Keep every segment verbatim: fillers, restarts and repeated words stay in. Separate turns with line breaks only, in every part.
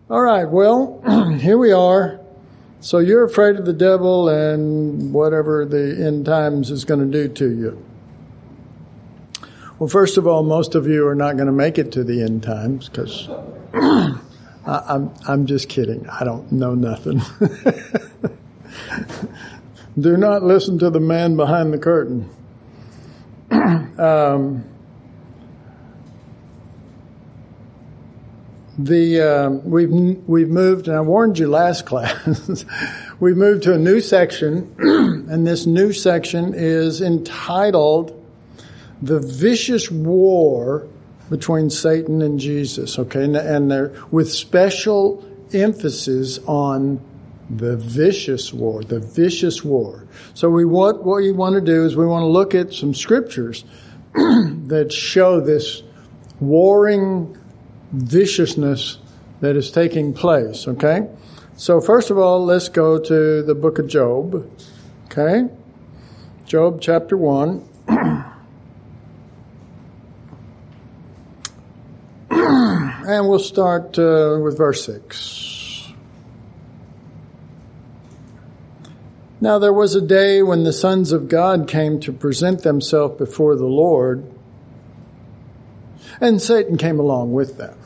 All right, well, here we are. So you're afraid of the devil and whatever the end times is going to do to you. Well, first of all, most of you are not going to make it to the end times because I'm I'm just kidding. I don't know nothing. Do not listen to the man behind the curtain. um, the uh, we've we've moved, and I warned you last class. We've moved to a new section, and this new section is entitled "The Vicious War Between Satan and Jesus." Okay, and, and they're with special emphasis on the vicious war, the vicious war. So we want, what we want to do is we want to look at some scriptures that show this warring viciousness that is taking place, okay? So first of all, let's go to the book of Job, okay? Job chapter one. And we'll start uh, with verse six. Now there was a day when the sons of God came to present themselves before the Lord, and Satan came along with them.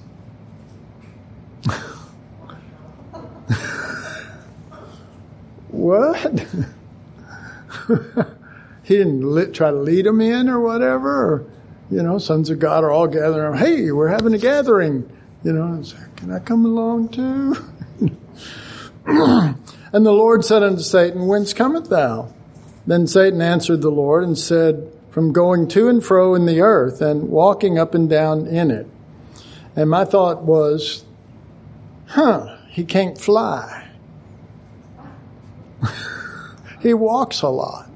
What? He didn't lit, try to lead them in or whatever? Or, you know, sons of God are all gathering. Hey, we're having a gathering. You know, and say, can I come along too? And the Lord said unto Satan, Whence comest thou? Then Satan answered the Lord and said, From going to and fro in the earth and walking up and down in it. And my thought was, huh, he can't fly. He walks a lot.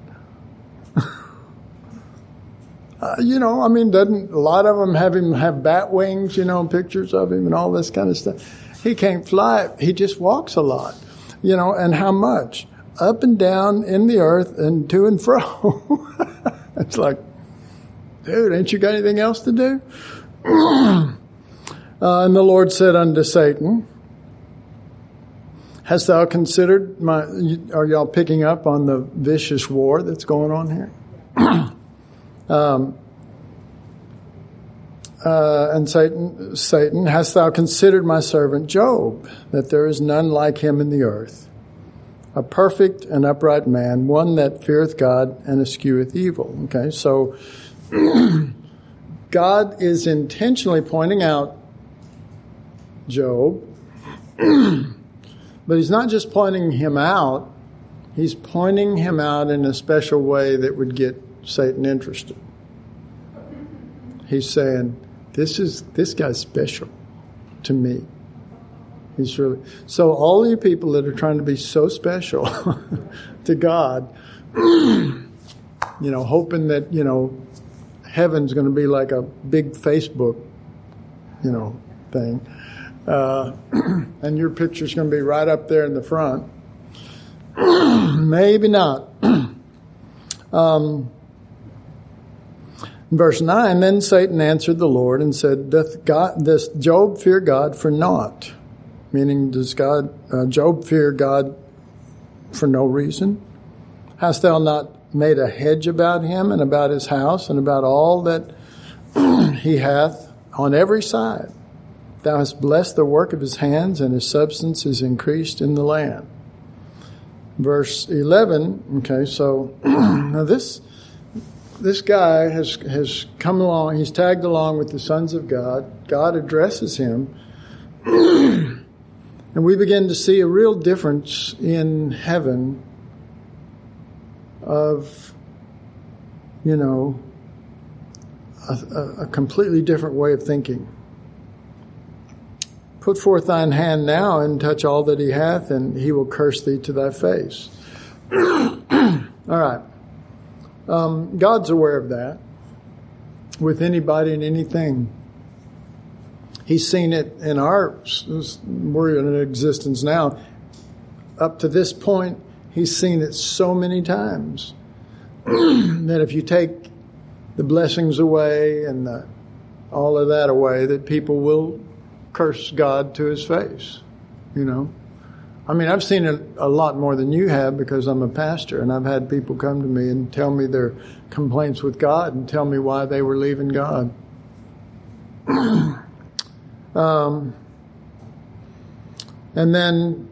uh, you know, I mean, doesn't a lot of them have him have bat wings, you know, pictures of him and all this kind of stuff. He can't fly. He just walks a lot. You know, and how much? Up and down in the earth and to and fro. It's like, dude, ain't you got anything else to do? uh, and the Lord said unto Satan, Hast thou considered my, are y'all picking up on the vicious war that's going on here? um, Uh, and Satan, Satan, hast thou considered my servant Job, that there is none like him in the earth, a perfect and upright man, one that feareth God and escheweth evil. Okay, so God is intentionally pointing out Job, but he's not just pointing him out, he's pointing him out in a special way that would get Satan interested. He's saying, This is this guy's special to me. He's really so. All you people that are trying to be so special to God, you know, hoping that you know heaven's going to be like a big Facebook, you know, thing, uh, and your picture's going to be right up there in the front. Maybe not. um, Verse nine, Then Satan answered the Lord and said, Doth God, does Job fear God for naught? Meaning, does God, uh, Job fear God for no reason? Hast thou not made a hedge about him and about his house and about all that he hath on every side? Thou hast blessed the work of his hands, and his substance is increased in the land. Verse eleven, okay, so now this... This guy has has come along, he's tagged along with the sons of God. God addresses him. And we begin to see a real difference in heaven of, you know, a, a completely different way of thinking. Put forth thine hand now and touch all that he hath, and he will curse thee to thy face. All right. Um, God's aware of that with anybody and anything. He's seen it in our, we're in existence now. Up to this point, he's seen it so many times that if you take the blessings away and the, all of that away, that people will curse God to his face, you know. I mean, I've seen it a lot more than you have because I'm a pastor, and I've had people come to me and tell me their complaints with God and tell me why they were leaving God. um, and then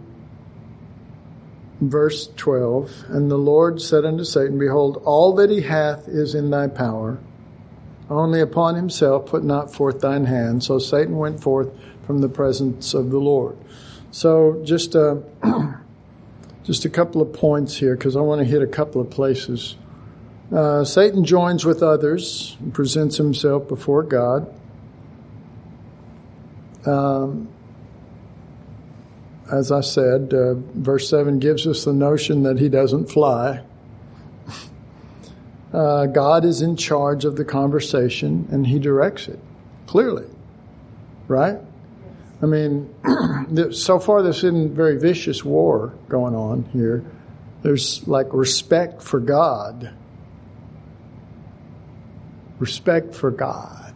verse twelve, and the Lord said unto Satan, Behold, all that he hath is in thy power. Only upon himself put not forth thine hand. So Satan went forth from the presence of the Lord. So just a, just a couple of points here, because I want to hit a couple of places. Uh, Satan joins with others and presents himself before God. Um, as I said, uh, verse seven gives us the notion that he doesn't fly. Uh, God is in charge of the conversation, and he directs it clearly, right? I mean, so far this isn't very vicious war going on here. There's like respect for God. Respect for God.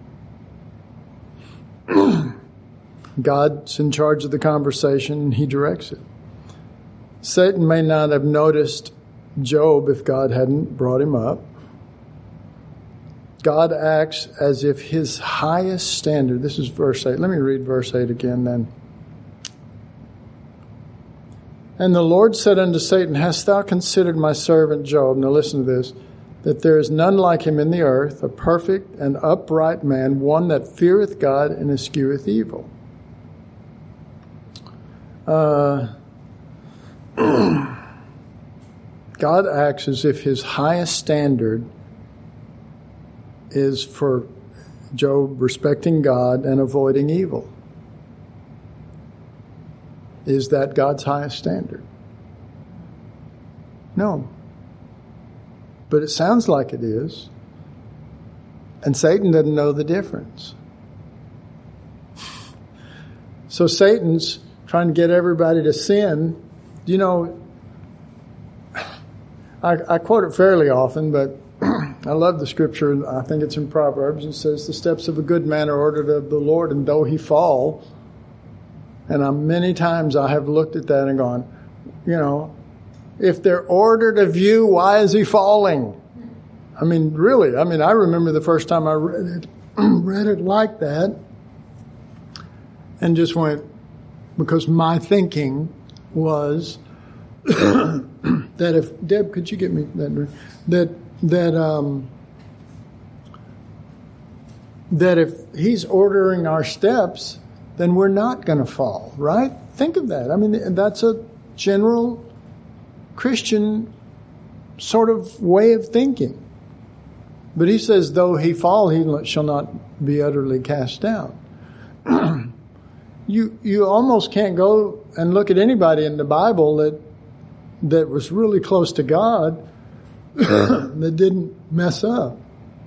God's in charge of the conversation, and he directs it. Satan may not have noticed Job if God hadn't brought him up. God acts as if his highest standard, this is verse eight. Let me read verse eight again then. And the Lord said unto Satan, Hast thou considered my servant Job? Now listen to this. That there is none like him in the earth, a perfect and upright man, one that feareth God and escheweth evil. Uh, God acts as if his highest standard is for Job respecting God and avoiding evil. Is that God's highest standard? No. But it sounds like it is. And Satan doesn't know the difference. So Satan's trying to get everybody to sin. You know, I, I quote it fairly often, but I love the scripture. I think it's in Proverbs. It says, the steps of a good man are ordered of the Lord, and though he fall. And I, many times I have looked at that and gone, you know, if they're ordered of you, why is he falling? I mean, really, I mean, I remember the first time I read it, read it like that, and just went, because my thinking was that if, Deb, could you get me that, that, that, um, that if he's ordering our steps, then we're not going to fall, right? Think of that. I mean, that's a general Christian sort of way of thinking. But he says, though he fall, he shall not be utterly cast down. you you almost can't go and look at anybody in the Bible that that was really close to God that didn't mess up.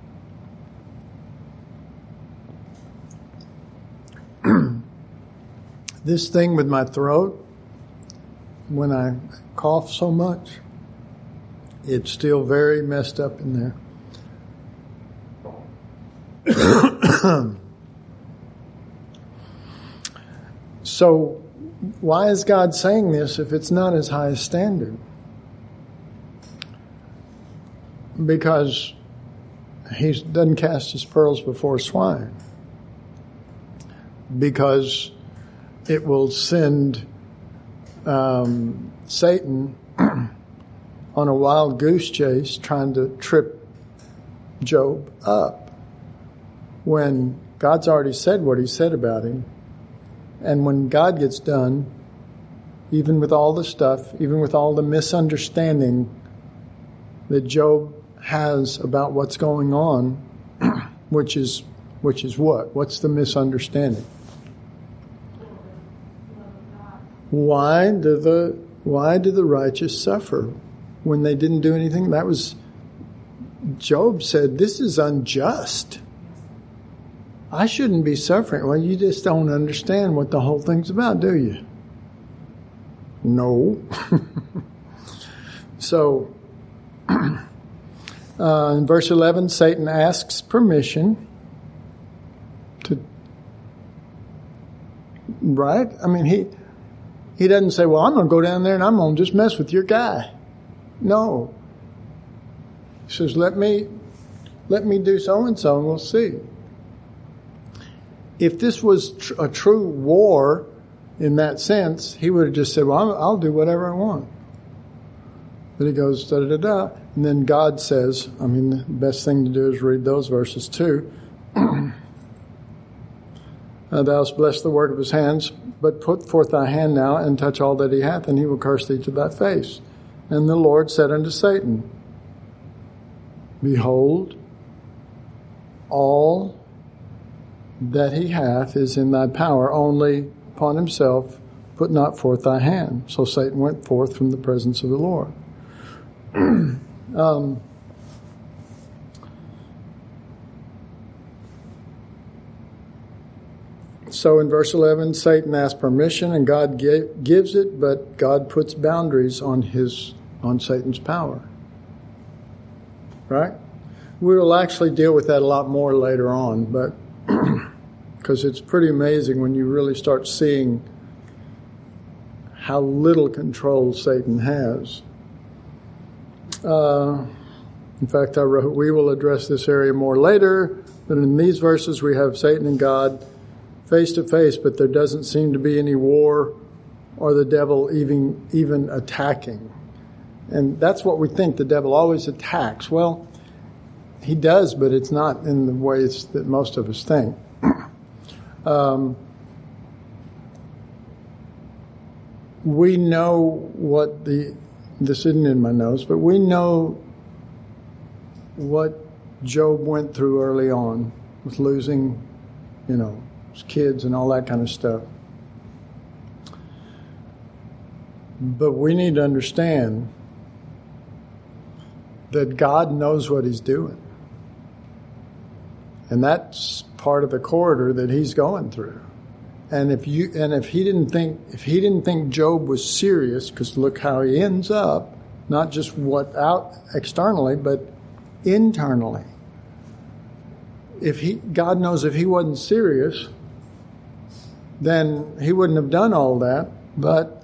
This thing with my throat, when I cough so much, it's still very messed up in there. So, why is God saying this if it's not his highest standard? Because he doesn't cast his pearls before swine. Because it will send um, Satan on a wild goose chase trying to trip Job up when God's already said what he said about him. And when God gets done, even with all the stuff, even with all the misunderstanding that Job has about what's going on, which is which is what? What's the misunderstanding? Why do the why do the righteous suffer when they didn't do anything? That was, Job said, this is unjust. I shouldn't be suffering. Well, you just don't understand what the whole thing's about, do you? No. So, uh, in verse eleven, Satan asks permission to Right? I mean, he he doesn't say, well, I'm going to go down there and I'm going to just mess with your guy. No. He says, let me, let me do so-and-so and we'll see. If this was tr- a true war in that sense, he would have just said, well, I'll, I'll do whatever I want. But he goes, da-da-da-da. And then God says, I mean, the best thing to do is read those verses too. Uh, thou hast blessed the work of his hands, but put forth thy hand now and touch all that he hath, and he will curse thee to thy face. And the Lord said unto Satan, behold, all that he hath is in thy power, only upon himself put not forth thy hand. So Satan went forth from the presence of the Lord. um, So in verse eleven, Satan asks permission and God gave, gives it, but God puts boundaries on his on Satan's power. Right? We will actually deal with that a lot more later on, but because it's pretty amazing when you really start seeing how little control Satan has. Uh, in fact, I wrote, we will address this area more later, but in these verses we have Satan and God face to face, but there doesn't seem to be any war or the devil even even attacking. And that's what we think. The devil always attacks. Well, he does, but it's not in the ways that most of us think. um, we know what the, this isn't in my notes, but we know what Job went through early on with losing, you know, kids and all that kind of stuff. But we need to understand that God knows what he's doing. And that's part of the corridor that he's going through. And if you and if he didn't think if he didn't think Job was serious, because look how he ends up, not just what out externally, but internally. If he God knows if he wasn't serious, then he wouldn't have done all that. But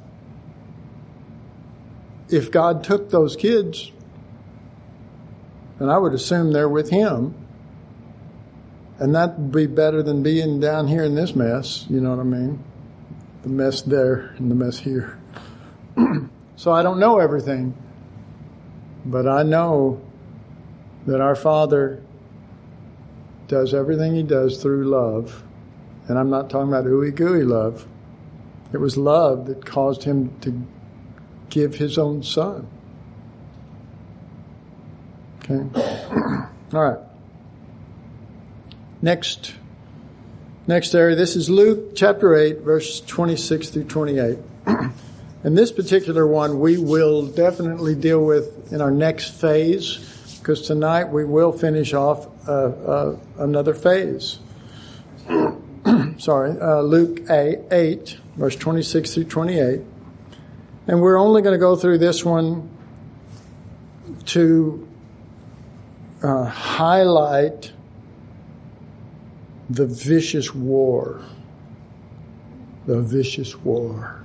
if God took those kids, then I would assume they're with him. And that would be better than being down here in this mess. You know what I mean? The mess there and the mess here. So I don't know everything. But I know that our Father does everything he does through love. And I'm not talking about ooey gooey love. It was love that caused him to give his own son. Okay? All right. Next, next area. This is Luke chapter eight, verse twenty-six through twenty-eight. And this particular one we will definitely deal with in our next phase, because tonight we will finish off uh, uh, another phase. Sorry, uh, Luke eight, verse twenty-six through twenty-eight. And we're only going to go through this one to uh, highlight the vicious war. The vicious war.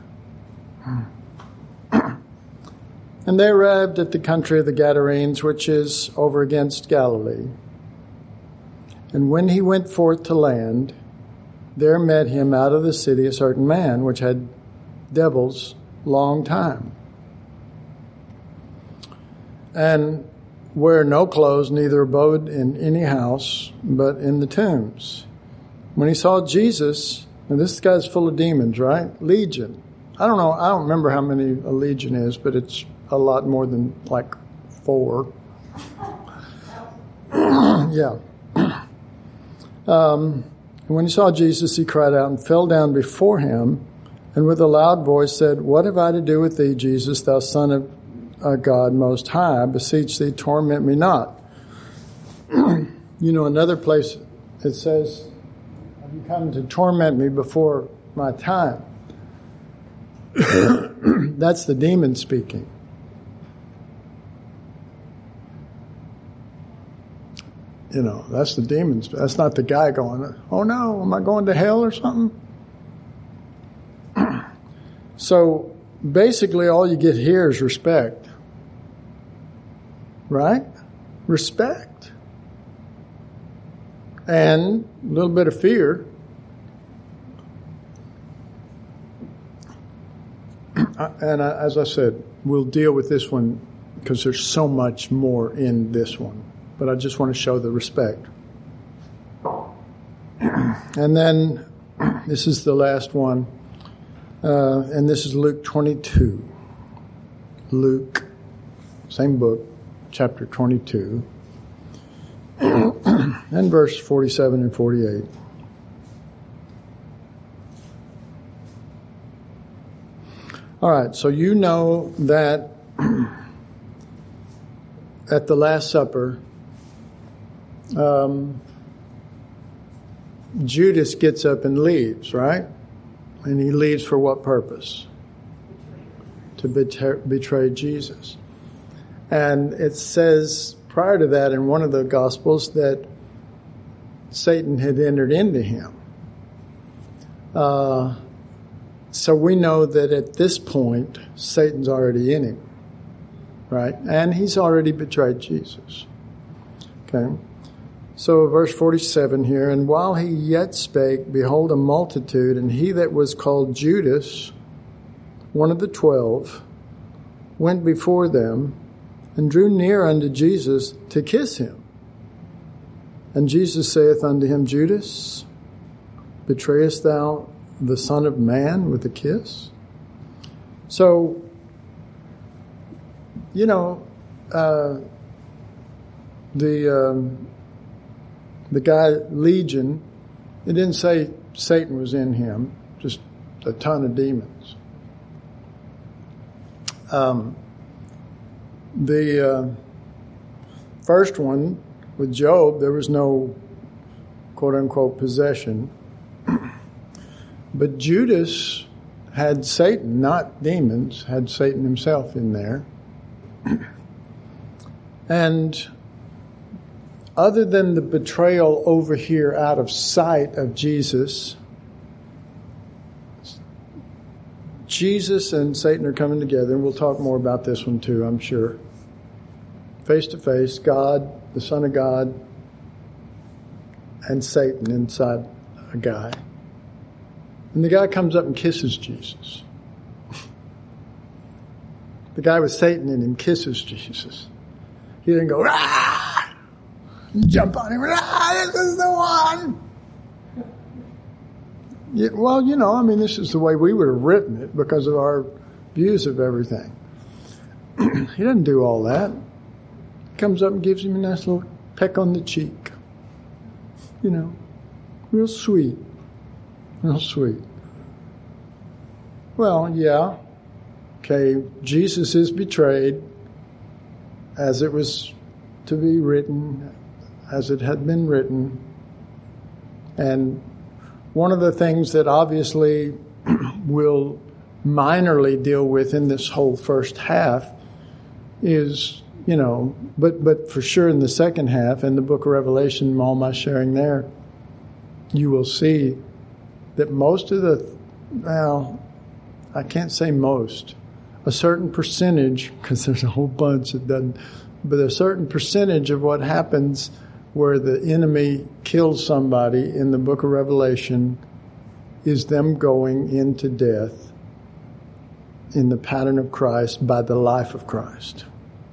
And they arrived at the country of the Gadarenes, which is over against Galilee. And when he went forth to land, there met him out of the city a certain man, which had devils long time, and wear no clothes, neither abode in any house, but in the tombs. When he saw Jesus, and this guy's full of demons, right? Legion. I don't know, I don't remember how many a legion is, but it's a lot more than like four. Yeah. Um, and when he saw Jesus, he cried out and fell down before him, and with a loud voice said, "What have I to do with thee, Jesus, thou Son of uh, God Most High? I beseech thee, torment me not." You know, another place it says, "Have you come to torment me before my time?" That's the demon speaking. You know, that's the demons. That's not the guy going, "Oh no, am I going to hell or something?" So basically all you get here is respect. Right? Respect. And a little bit of fear. And I, as I said, we'll deal with this one because there's so much more in this one. But I just want to show the respect. And then this is the last one. Uh, and this is Luke twenty-two. Luke, same book, chapter twenty-two. And verse forty-seven and forty-eight. All right, so you know that at the Last Supper, um, Judas gets up and leaves, right? And he leaves for what purpose? To betray, betray Jesus. And it says prior to that in one of the Gospels that Satan had entered into him. Uh, so we know that at this point, Satan's already in him, right? And he's already betrayed Jesus. Okay? So verse forty-seven here, and while he yet spake, behold, a multitude, and he that was called Judas, one of the twelve, went before them, and drew near unto Jesus to kiss him. And Jesus saith unto him, Judas, betrayest thou the Son of Man with a kiss? So, you know, uh, the um, the guy Legion, it didn't say Satan was in him, just a ton of demons. Um, the uh, first one with Job, there was no quote unquote possession. But Judas had Satan, not demons, had Satan himself in there. And other than the betrayal over here out of sight of Jesus, Jesus and Satan are coming together, and we'll talk more about this one too, I'm sure. Face to face, God, the Son of God, and Satan inside a guy. And the guy comes up and kisses Jesus. The guy with Satan in him kisses Jesus. He didn't go, ah! Jump on him, ah, this is the one! Yeah, well, you know, I mean, this is the way we would have written it because of our views of everything. He doesn't do all that. He comes up and gives him a nice little peck on the cheek. You know, real sweet. Real sweet. Well, yeah. Okay, Jesus is betrayed as it was to be written, as it had been written. And one of the things that obviously we'll minorly deal with in this whole first half is, you know, but, but for sure in the second half, in the book of Revelation, all my sharing there, you will see that most of the, well, I can't say most, a certain percentage, because there's a whole bunch that doesn't, but a certain percentage of what happens where the enemy kills somebody in the book of Revelation is them going into death in the pattern of Christ by the life of Christ.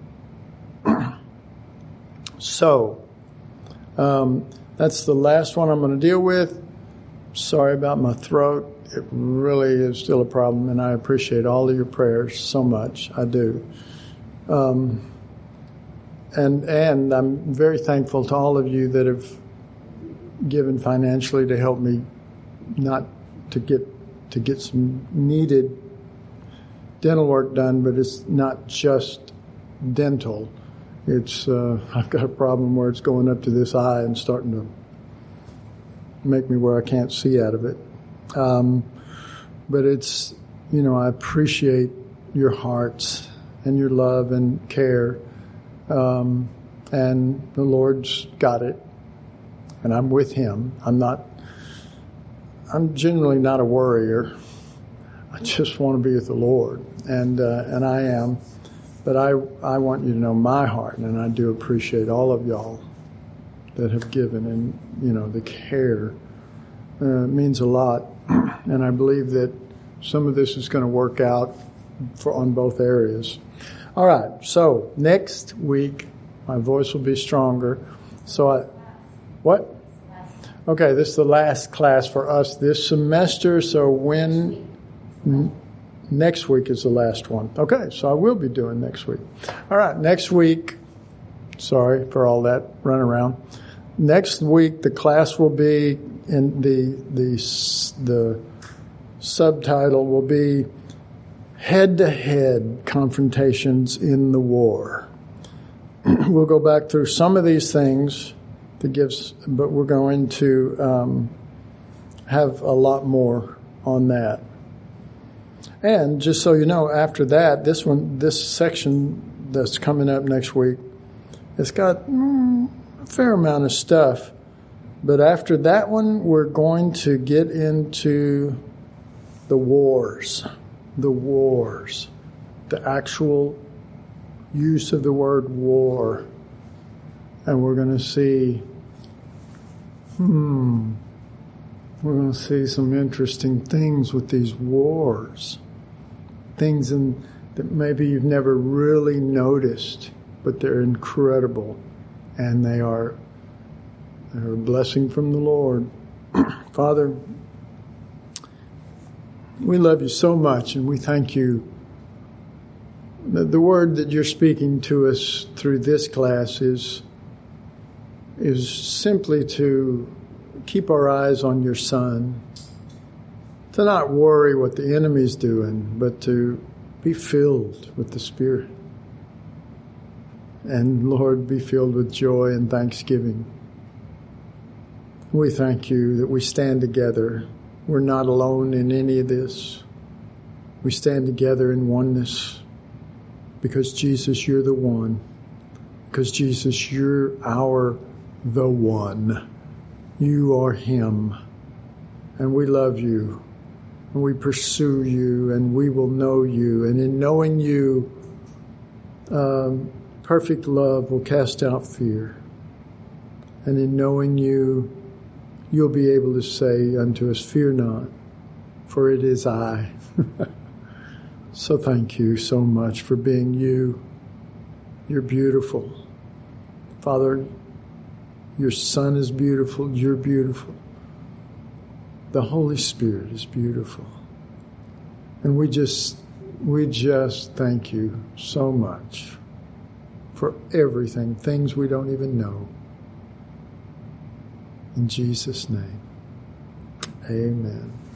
So, um, that's the last one I'm going to deal with. Sorry about my throat. It really is still a problem, and I appreciate all of your prayers so much. I do. Um, and and I'm very thankful to all of you that have given financially to help me not to get to get some needed dental work done, but it's not just dental. It's uh, I've got a problem where it's going up to this eye and starting to make me where I can't see out of it. Um, but it's, you know, I appreciate your hearts and your love and care. Um, and the Lord's got it. And I'm with Him. I'm not, I'm generally not a worrier. I just want to be with the Lord, and uh, and I am. But I I want you to know my heart, and I do appreciate all of y'all that have given, and you know the care uh, means a lot, and I believe that some of this is going to work out for on both areas. All right, so next week my voice will be stronger. So I, what? Okay, this is the last class for us this semester. So when n- next week is the last one. Okay, so I will be doing next week. All right, next week. Sorry for all that runaround. Next week the class will be in the the the subtitle will be Head-to-Head Confrontations in the War. We'll go back through some of these things that gives, but we're going to um, have a lot more on that. And just so you know, after that, this one, this section that's coming up next week, it's got mm, a fair amount of stuff. But after that one, we're going to get into the wars, the wars, the actual use of the word war. And we're going to see, hmm, we're going to see some interesting things with these wars. Things in, that maybe you've never really noticed, but they're incredible. And they are, they're a blessing from the Lord. Father, we love you so much, and we thank you. The, the word that you're speaking to us through this class is is simply to keep our eyes on your Son, to not worry what the enemy's doing, but to be filled with the Spirit. And Lord, be filled with joy and thanksgiving. We thank you that we stand together. We're not alone in any of this. We stand together in oneness because Jesus, you're the one. Because Jesus, you're our the one. You are him. And we love you. And we pursue you. And we will know you. And in knowing you, um, perfect love will cast out fear. And in knowing you, you'll be able to say unto us, fear not, for it is I. So thank you so much for being you. You're beautiful. Father, your Son is beautiful. You're beautiful. The Holy Spirit is beautiful. And we just, we just thank you so much for everything, things we don't even know. In Jesus' name, amen.